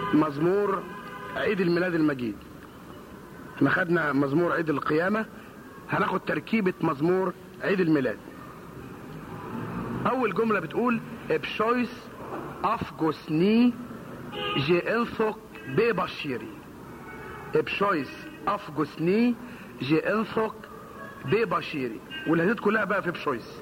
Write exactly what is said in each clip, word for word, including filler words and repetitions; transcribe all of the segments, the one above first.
مزمور عيد الميلاد المجيد. احنا خدنا مزمور عيد القيامة، هناخد تركيبة مزمور عيد الميلاد. اول جملة بتقول ابشويس افجوسني جيلثوك ببشيري. ابشويس افجوسني جيلثوك ببشيري، والهديت كلها بقى في بشويس.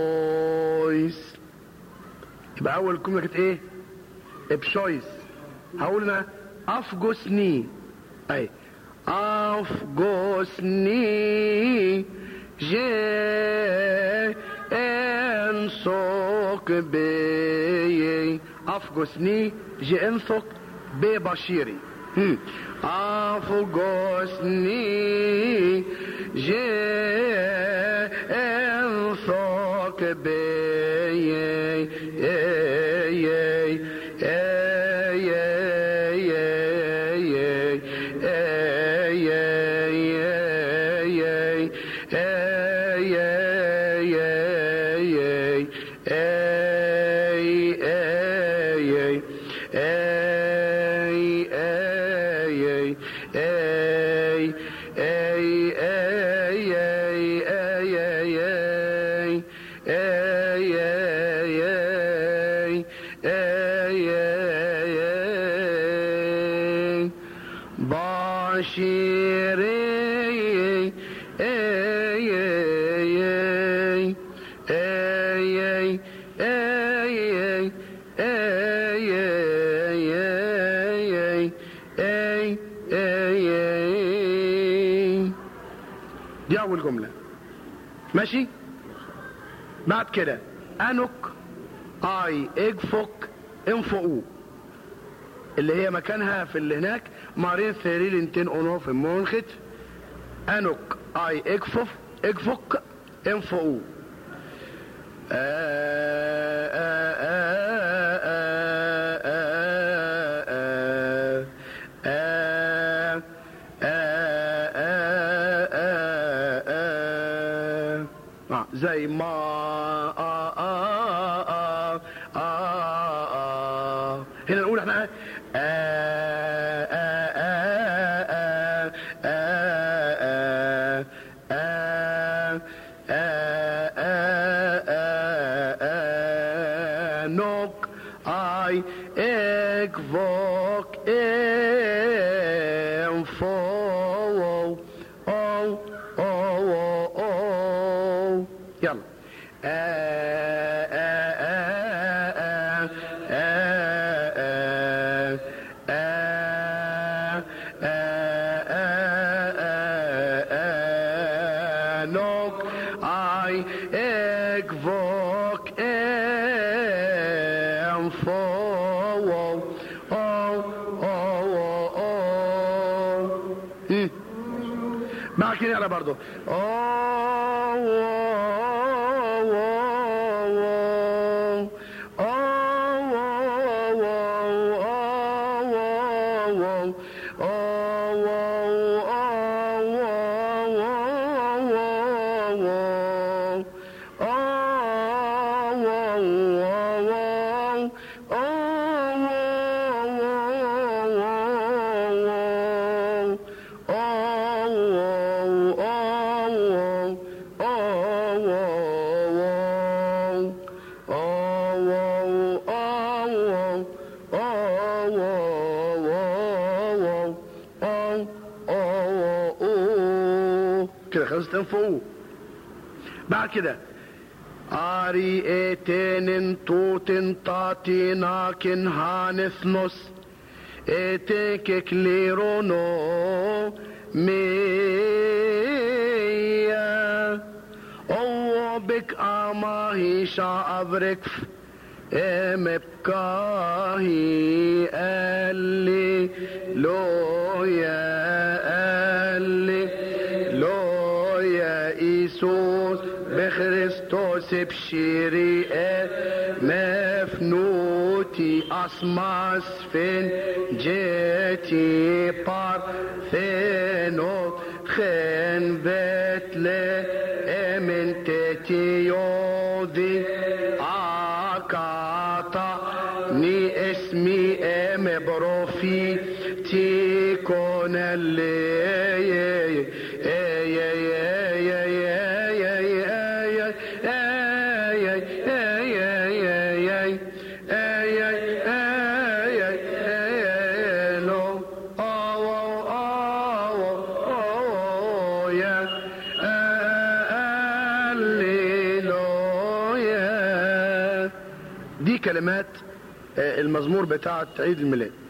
يبقى اول جمله كانت ايه؟ ابشويس هقول انا افجسني، اي افجسني جي انسوك بي، افجسني جي انسوك ببشيري. افجسني جي انسوك بي دي اول جملة. ماشي. بعد كده انك اي اجفك انفقوا، اللي هي مكانها في اللي هناك مارين ثيريل انتين اونو في المنخت. انك اي اجفف اجفك انفقوا. زي ما آآ آآ آآ هنا نقول احنا نوك اي اكفوك انفو او او او يلا. نوك اي اكفوك انفو او او او. بعد كده يلا برضو كده خلاص تنفقوا. بعد كده اري اتنين توتن تاتيناكن هانثنوس اتك كليرونو ميا او بك اماهي شعبرك امبكاهي اللي لويا اللي لويا إيسوس بخريستوس بشيري مفنوتي أسماس فين جيتي بارثينو خن بتلي امن تتيودي ني اسمي ام بروفي تيكون اللي دي كلمات المزمور بتاعة عيد الميلاد.